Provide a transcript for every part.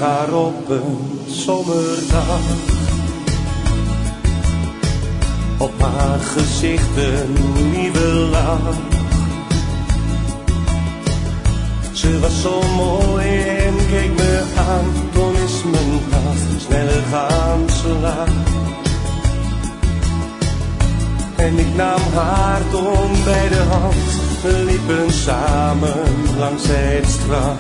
haar op een zomerdag. Op haar gezicht een lieve lach. Ze was zo mooi en keek me aan. Toen is mijn hart sneller gaan slaan. En ik nam haar toen bij de hand. We liepen samen langs het strand.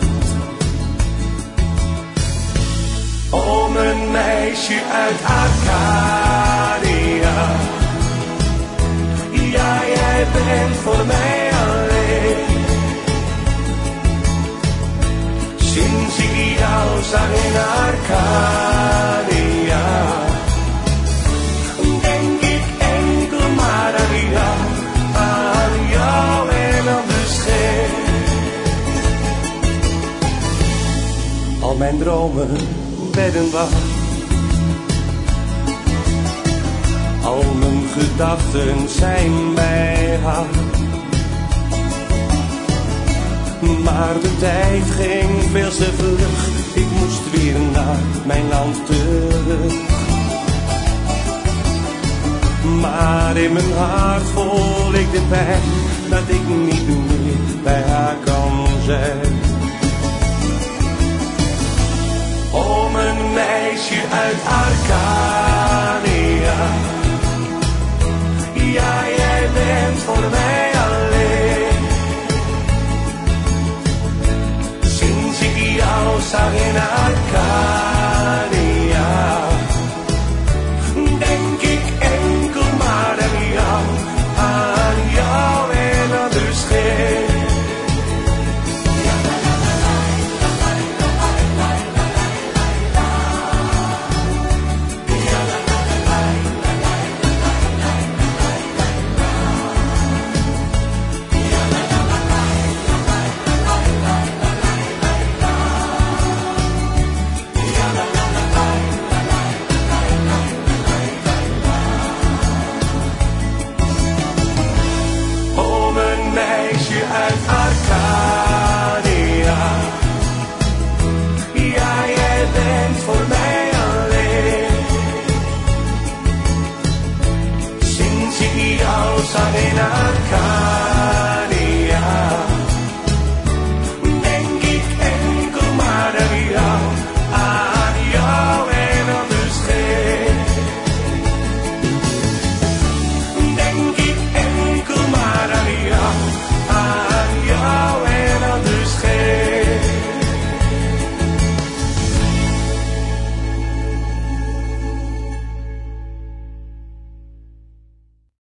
Oh, een meisje uit Arcadia. Ja, jij bent voor mij alleen. Sinds ik jou zag in Arcadia, denk ik enkel maar aan jou. Aan jou en anders geen. Al mijn dromen werden waar. Al mijn gedachten zijn bij haar. Maar de tijd ging veel te vlug. Ik moest weer naar mijn land terug. Maar in mijn hart voel ik de pijn dat ik niet meer bij haar kan zijn. Oh, mijn meisje uit Arcadia. Ja, jij bent voor mij alleen. Sinds ik jou zag in Arcadia.